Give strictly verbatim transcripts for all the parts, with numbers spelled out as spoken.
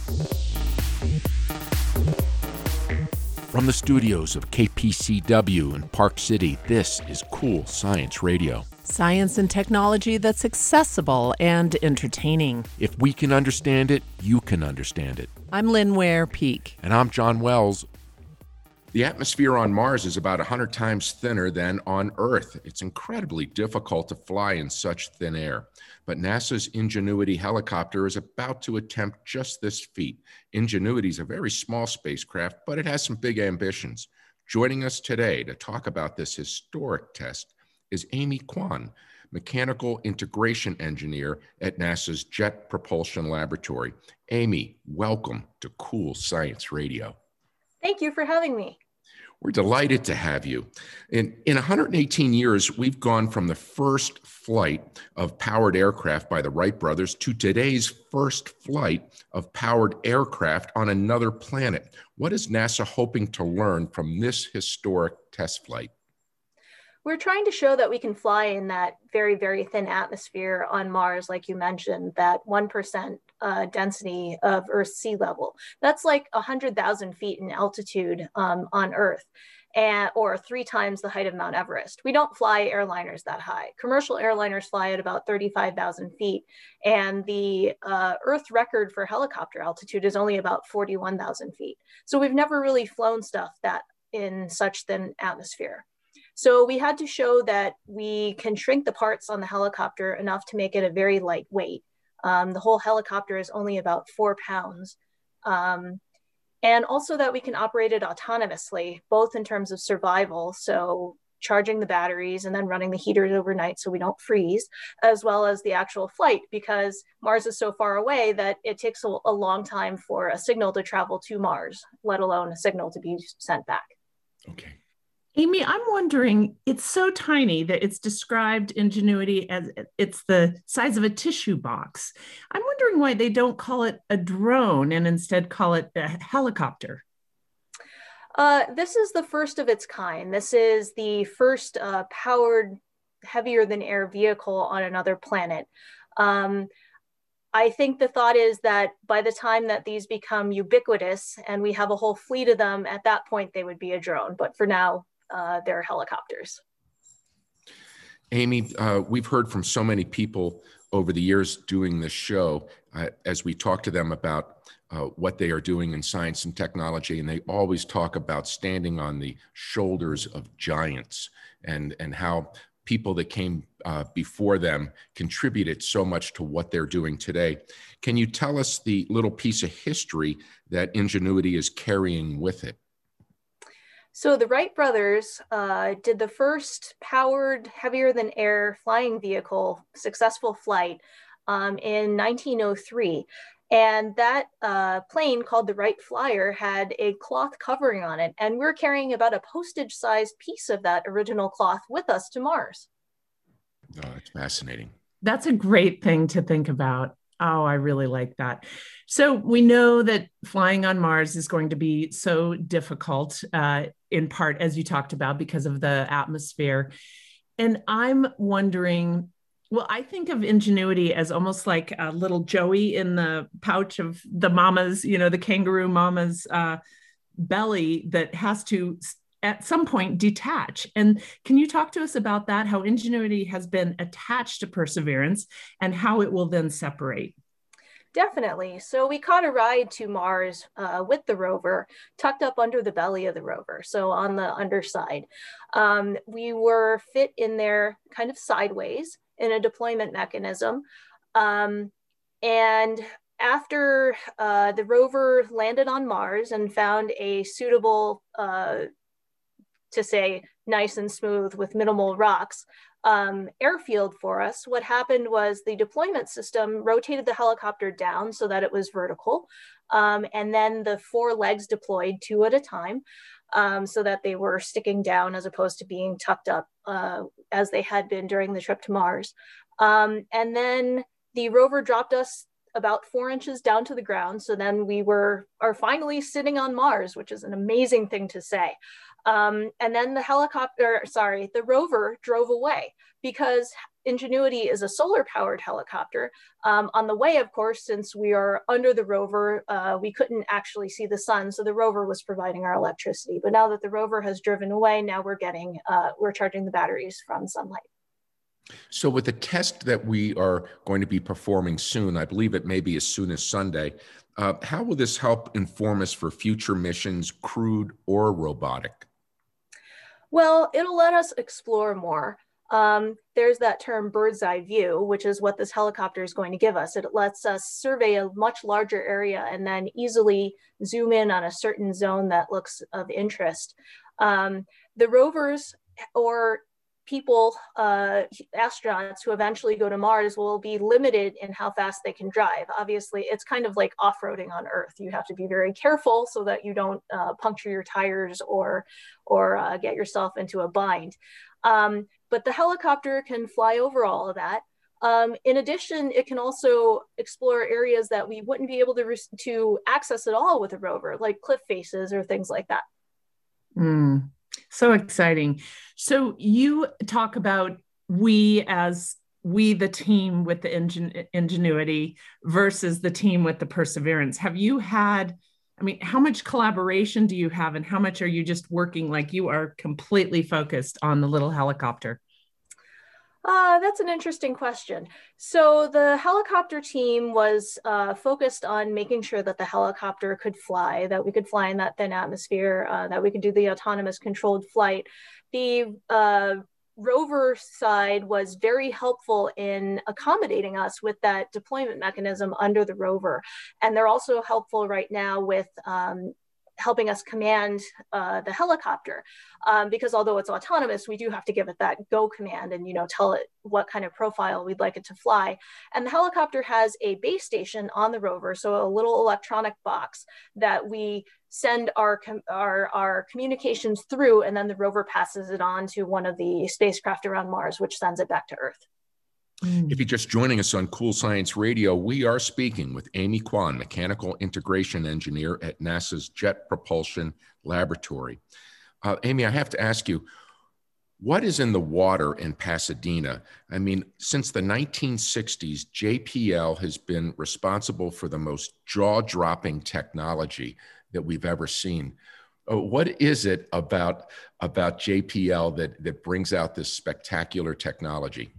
From the studios of K P C W in Park City, this is Cool Science Radio. Science and technology that's accessible and entertaining. If we can understand it, you can understand it. I'm Lynn Ware Peak. And I'm John Wells. The atmosphere on Mars is about one hundred times thinner than on Earth. It's incredibly difficult to fly in such thin air. But NASA's Ingenuity helicopter is about to attempt just this feat. Ingenuity is a very small spacecraft, but it has some big ambitions. Joining us today to talk about this historic test is Amy Kwan, Mechanical Integration Engineer at NASA's Jet Propulsion Laboratory. Amy, welcome to Cool Science Radio. Thank you for having me. We're delighted to have you. In, in one hundred eighteen years, we've gone from the first flight of powered aircraft by the Wright brothers to today's first flight of powered aircraft on another planet. What is NASA hoping to learn from this historic test flight? We're trying to show that we can fly in that very, very thin atmosphere on Mars, like you mentioned, that one percent uh, density of Earth's sea level. That's like one hundred thousand feet in altitude um, on Earth, and, or three times the height of Mount Everest. We don't fly airliners that high. Commercial airliners fly at about thirty-five thousand feet, and the uh, Earth record for helicopter altitude is only about forty-one thousand feet. So we've never really flown stuff that in such thin atmosphere. So we had to show that we can shrink the parts on the helicopter enough to make it a very lightweight. Um, the whole helicopter is only about four pounds. Um, and also that we can operate it autonomously, both in terms of survival, so charging the batteries and then running the heaters overnight so we don't freeze, as well as the actual flight, because Mars is so far away that it takes a, a long time for a signal to travel to Mars, let alone a signal to be sent back. Okay. Amy, I'm wondering, it's so tiny that it's described Ingenuity as it's the size of a tissue box. I'm wondering why they don't call it a drone and instead call it a helicopter. Uh, this is the first of its kind. This is the first uh, powered heavier than air vehicle on another planet. Um, I think the thought is that by the time that these become ubiquitous and we have a whole fleet of them, at that point they would be a drone. But for now, uh, they're helicopters. Amy, uh, we've heard from so many people over the years doing this show uh, as we talk to them about uh, what they are doing in science and technology, and they always talk about standing on the shoulders of giants and, and how people that came uh, before them contributed so much to what they're doing today. Can you tell us the little piece of history that Ingenuity is carrying with it? So the Wright brothers uh, did the first powered heavier than air flying vehicle successful flight um, in nineteen oh three. And that uh, plane called the Wright Flyer had a cloth covering on it. And we're carrying about a postage sized piece of that original cloth with us to Mars. Oh, it's fascinating. That's a great thing to think about. Oh, I really like that. So we know that flying on Mars is going to be so difficult, uh, in part, as you talked about, because of the atmosphere. And I'm wondering, well, I think of Ingenuity as almost like a little Joey in the pouch of the mama's, you know, the kangaroo mama's uh, belly that has to at some point detach. And can you talk to us about that, how Ingenuity has been attached to Perseverance and how it will then separate? Definitely. So we caught a ride to Mars uh, with the rover, tucked up under the belly of the rover, so on the underside. Um, we were fit in there kind of sideways in a deployment mechanism. Um, and after uh, the rover landed on Mars and found a suitable, uh, to say nice and smooth with minimal rocks, um, airfield for us, what happened was the deployment system rotated the helicopter down so that it was vertical. Um, and then the four legs deployed two at a time um, so that they were sticking down as opposed to being tucked up uh, as they had been during the trip to Mars. Um, and then the rover dropped us about four inches down to the ground. So then we were are finally sitting on Mars, which is an amazing thing to say. Um, and then the helicopter, sorry, the rover drove away because Ingenuity is a solar-powered helicopter. Um, on the way, of course, since we are under the rover, uh, we couldn't actually see the sun, so the rover was providing our electricity. But now that the rover has driven away, now we're getting, uh, we're charging the batteries from sunlight. So with the test that we are going to be performing soon, I believe it may be as soon as Sunday, uh, how will this help inform us for future missions, crewed or robotic? Well, it'll let us explore more. Um, there's that term bird's eye view, which is what this helicopter is going to give us. It lets us survey a much larger area and then easily zoom in on a certain zone that looks of interest. Um, the rovers or people, uh, astronauts who eventually go to Mars will be limited in how fast they can drive. Obviously, it's kind of like off-roading on Earth. You have to be very careful so that you don't uh, puncture your tires or, or uh, get yourself into a bind. Um, but the helicopter can fly over all of that. Um, in addition, it can also explore areas that we wouldn't be able to, to access at all with a rover, like cliff faces or things like that. Mm, so exciting. So you talk about we as we, the team with the ingen- Ingenuity versus the team with the Perseverance. Have you had, I mean, how much collaboration do you have and how much are you just working like you are completely focused on the little helicopter? Uh, that's an interesting question. So the helicopter team was uh, focused on making sure that the helicopter could fly, that we could fly in that thin atmosphere, uh, that we could do the autonomous controlled flight. The uh, rover side was very helpful in accommodating us with that deployment mechanism under the rover. And they're also helpful right now with um, helping us command uh, the helicopter, um, because although it's autonomous, we do have to give it that go command and, you know, tell it what kind of profile we'd like it to fly. And the helicopter has a base station on the rover, so a little electronic box that we send our, our, our communications through, and then the rover passes it on to one of the spacecraft around Mars, which sends it back to Earth. If you're just joining us on Cool Science Radio, we are speaking with Amy Kwan, Mechanical Integration Engineer at NASA's Jet Propulsion Laboratory. Uh, Amy, I have to ask you, what is in the water in Pasadena? I mean, since the nineteen sixties, J P L has been responsible for the most jaw-dropping technology that we've ever seen. Uh, what is it about, about J P L that, that brings out this spectacular technology?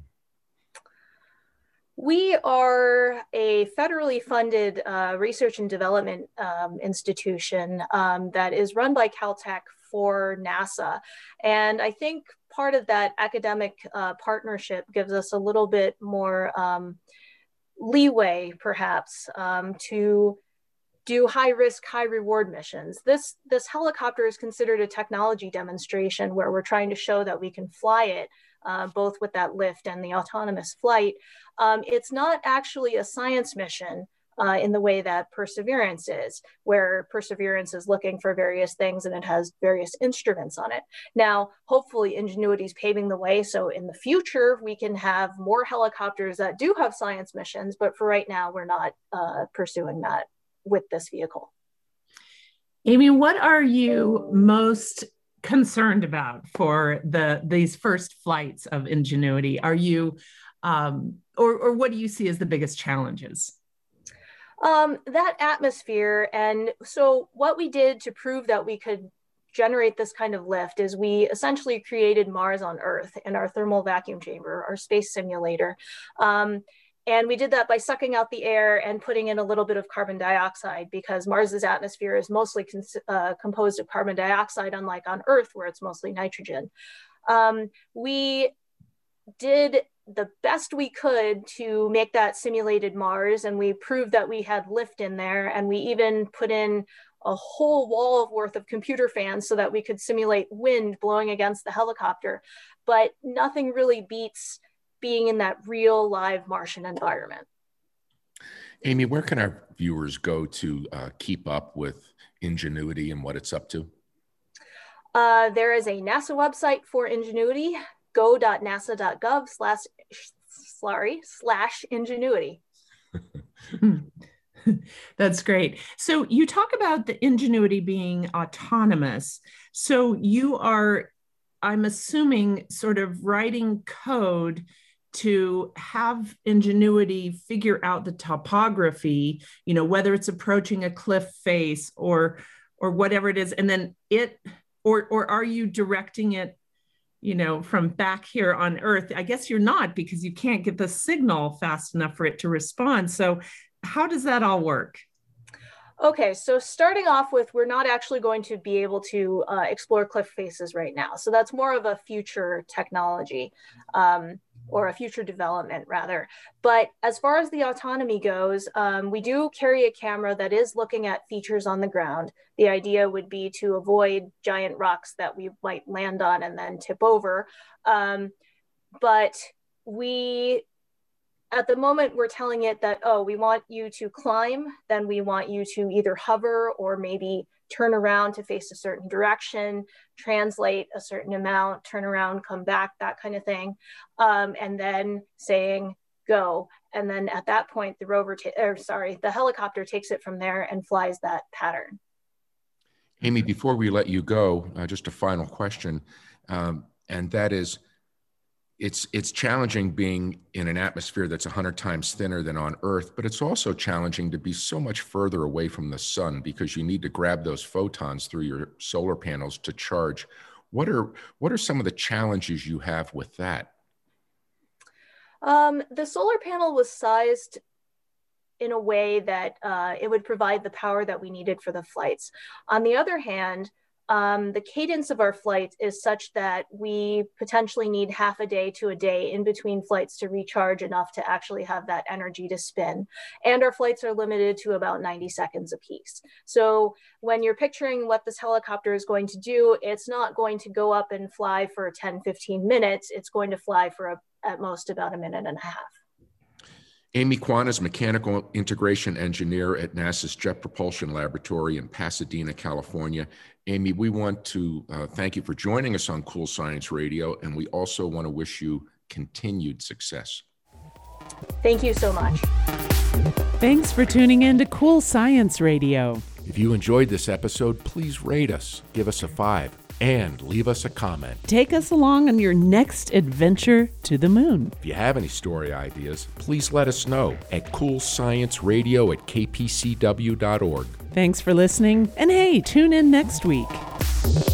We are a federally funded uh, research and development um, institution um, that is run by Caltech for NASA. And I think part of that academic uh, partnership gives us a little bit more um, leeway, perhaps, um, to do high risk, high reward missions. This, this helicopter is considered a technology demonstration where we're trying to show that we can fly it, uh, both with that lift and the autonomous flight. Um, it's not actually a science mission uh, in the way that Perseverance is, where Perseverance is looking for various things and it has various instruments on it. Now, hopefully Ingenuity is paving the way, so in the future we can have more helicopters that do have science missions, but for right now we're not uh, pursuing that with this vehicle. Amy, what are you most concerned about for the these first flights of Ingenuity? Are you, um, or, or what do you see as the biggest challenges? Um, that atmosphere. And so what we did to prove that we could generate this kind of lift is we essentially created Mars on Earth in our thermal vacuum chamber, our space simulator. Um, And we did that by sucking out the air and putting in a little bit of carbon dioxide, because Mars's atmosphere is mostly uh, composed of carbon dioxide, unlike on Earth, where it's mostly nitrogen. Um, we did the best we could to make that simulated Mars, and we proved that we had lift in there, and we even put in a whole wall worth of computer fans so that we could simulate wind blowing against the helicopter. But nothing really beats being in that real live Martian environment. Amy, where can our viewers go to uh, keep up with Ingenuity and what it's up to? Uh, there is a NASA website for Ingenuity, go dot nasa dot gov slash, sorry, slash Ingenuity. That's great. So you talk about the Ingenuity being autonomous. So you are, I'm assuming, sort of writing code to have Ingenuity figure out the topography, you know, whether it's approaching a cliff face or or whatever it is, and then it, or or are you directing it, you know, from back here on Earth? I guess you're not, because you can't get the signal fast enough for it to respond. So how does that all work? Okay, so starting off with, we're not actually going to be able to uh, explore cliff faces right now. So that's more of a future technology, um, or a future development rather. But as far as the autonomy goes, um, we do carry a camera that is looking at features on the ground. The idea would be to avoid giant rocks that we might land on and then tip over. Um, but we, at the moment, we're telling it that, oh, we want you to climb, then we want you to either hover or maybe turn around to face a certain direction, translate a certain amount, turn around, come back, that kind of thing. Um, and then saying, go. And then at that point, the rover, ta- or sorry, the helicopter takes it from there and flies that pattern. Amy, before we let you go, uh, just a final question. Um, and that is, It's it's challenging being in an atmosphere that's one hundred times thinner than on Earth, but it's also challenging to be so much further away from the sun because you need to grab those photons through your solar panels to charge. What are what are some of the challenges you have with that? Um, the solar panel was sized in a way that uh, it would provide the power that we needed for the flights. On the other hand, Um, the cadence of our flight is such that we potentially need half a day to a day in between flights to recharge enough to actually have that energy to spin. And our flights are limited to about ninety seconds apiece. So when you're picturing what this helicopter is going to do, it's not going to go up and fly for ten, fifteen minutes. It's going to fly for a, at most about a minute and a half. Amy Kwan is Mechanical Integration Engineer at NASA's Jet Propulsion Laboratory in Pasadena, California. Amy, we want to uh, thank you for joining us on Cool Science Radio, and we also want to wish you continued success. Thank you so much. Thanks for tuning in to Cool Science Radio. If you enjoyed this episode, please rate us, give us a five, and leave us a comment. Take us along on your next adventure to the moon. If you have any story ideas, please let us know at coolscienceradio at k p c w dot org. Thanks for listening, and hey, tune in next week.